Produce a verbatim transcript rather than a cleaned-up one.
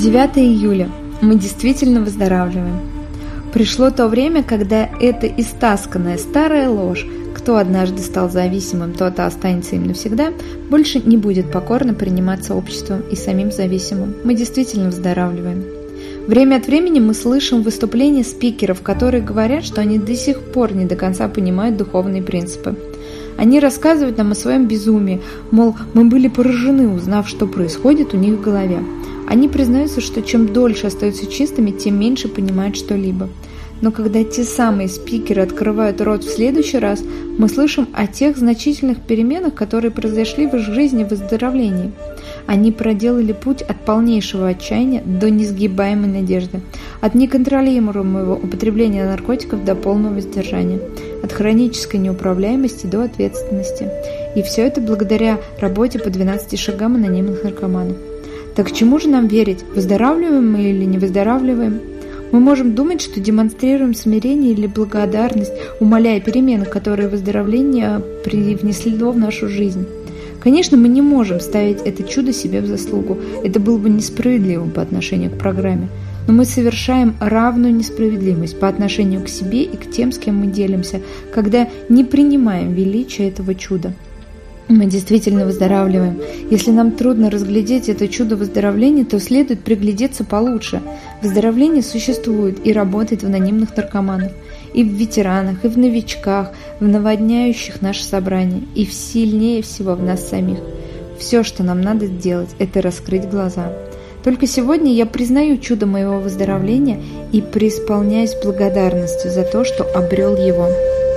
девятое июля. Мы действительно выздоравливаем. Пришло то время, когда эта истасканная старая ложь «кто однажды стал зависимым, тот и останется им навсегда» больше не будет покорно приниматься обществом и самим зависимым. Мы действительно выздоравливаем. Время от времени мы слышим выступления спикеров, которые говорят, что они до сих пор не до конца понимают духовные принципы. Они рассказывают нам о своем безумии, мол, мы были поражены, узнав, что происходит у них в голове. Они признаются, что чем дольше остаются чистыми, тем меньше понимают что-либо. Но когда те самые спикеры открывают рот в следующий раз, мы слышим о тех значительных переменах, которые произошли в их жизни в выздоровлении. Они проделали путь от полнейшего отчаяния до несгибаемой надежды, от неконтролируемого употребления наркотиков до полного воздержания, от хронической неуправляемости до ответственности. И все это благодаря работе по двенадцати шагам анонимных наркоманов. Так к чему же нам верить? Выздоравливаем мы или не выздоравливаем? Мы можем думать, что демонстрируем смирение или благодарность, умаляя перемены, которые выздоровление привнесло в нашу жизнь. Конечно, мы не можем ставить это чудо себе в заслугу. Это было бы несправедливым по отношению к программе. Но мы совершаем равную несправедливость по отношению к себе и к тем, с кем мы делимся, когда не принимаем величие этого чуда. Мы действительно выздоравливаем. Если нам трудно разглядеть это чудо выздоровления, то следует приглядеться получше. Выздоровление существует и работает в анонимных наркоманах, и в ветеранах, и в новичках, в наводняющих наше собрание, и в сильнее всего в нас самих. Все, что нам надо сделать, это раскрыть глаза. Только сегодня я признаю чудо моего выздоровления и преисполняюсь благодарностью за то, что обрел его.